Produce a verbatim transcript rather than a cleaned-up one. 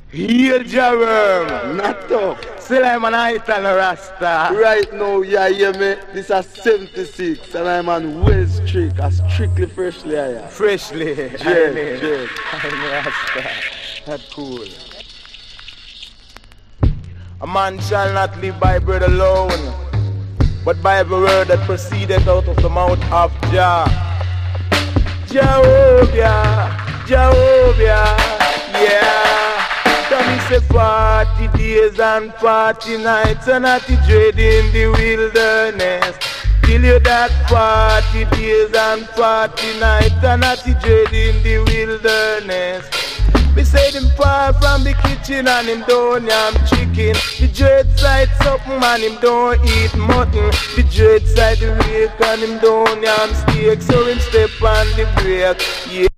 Heal Jerome. Not tough. Still I'm an Ital Rasta. Right now, yeah, hear me? This is seventy-six and I'm on West Street, a strictly freshly higher. Freshly. Yes, yes. I'm Rasta. That's cool. A man shall not live by bread alone, but by every word that proceedeth out of the mouth of Jah. Jehovah, Jehovah, yeah. Come say party days and party nights and not the dread in the wilderness. Till you that party days and party nights and not the dread in the wilderness. Me say him far from the kitchen and him don't yam chicken. The dread side something and him don't eat mutton. The dread side the rake and him don't yam steak. So him step on the brake, yeah.